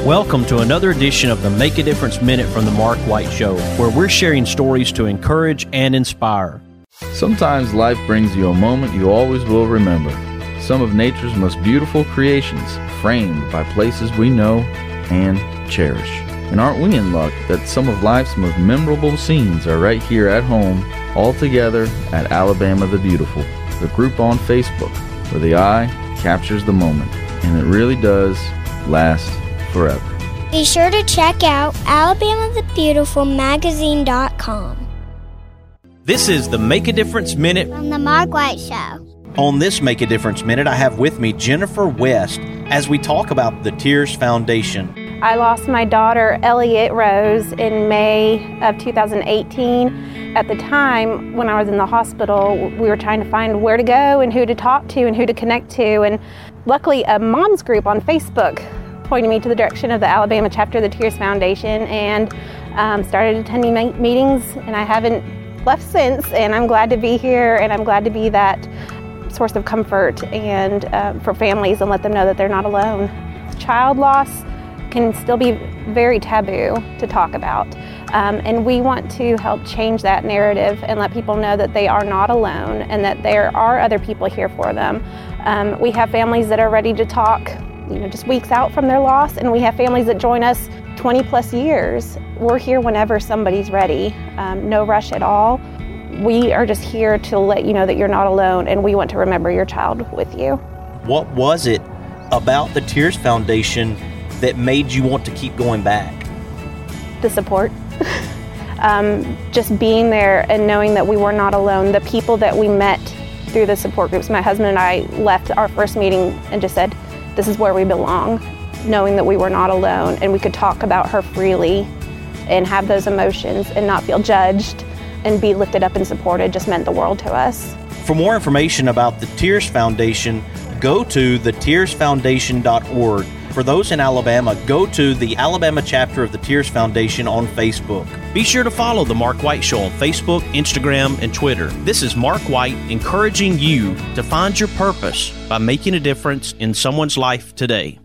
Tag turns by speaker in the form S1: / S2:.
S1: Welcome to another edition of the Make a Difference Minute from the Mark White Show, where we're sharing stories to encourage and inspire.
S2: Sometimes life brings you a moment you always will remember. Some of nature's most beautiful creations, framed by places we know and cherish. And aren't we in luck that some of life's most memorable scenes are right here at home, all together at Alabama the Beautiful, the group on Facebook, where the eye captures the moment, and it really does last forever.
S3: Be sure to check out alabamathebeautifulmagazine.com.
S1: This is the Make a Difference Minute
S3: From the Mark White Show.
S1: On this Make a Difference Minute, I have with me Jennifer West as we talk about the Tears Foundation.
S4: I lost my daughter, Elliot Rose, in May of 2018. At the time, when I was in the hospital, we were trying to find where to go and who to talk to and who to connect to. And luckily, a mom's group on Facebook pointed me to the direction of the Alabama chapter of the Tears Foundation, and started attending meetings, and I haven't left since. And I'm glad to be here, and I'm glad to be that source of comfort and for families, and let them know that they're not alone. Child loss can still be very taboo to talk about, and we want to help change that narrative and let people know that they are not alone and that there are other people here for them. We have families that are ready to talk, just weeks out from their loss, and we have families that join us 20 plus years. We're here whenever somebody's ready, no rush at all. We are just here to let you know that you're not alone, and we want to remember your child with you.
S1: What was it about the Tears Foundation that made you want to keep going back?
S4: The support. Just being there and knowing that we were not alone. The people that we met through the support groups. My husband and I left our first meeting and just said, this is where we belong, knowing that we were not alone and we could talk about her freely and have those emotions and not feel judged and be lifted up and supported just meant the world to us.
S1: For more information about the Tears Foundation, go to thetearsfoundation.org. For those in Alabama, go to the Alabama chapter of the Tears Foundation on Facebook. Be sure to follow The Mark White Show on Facebook, Instagram, and Twitter. This is Mark White encouraging you to find your purpose by making a difference in someone's life today.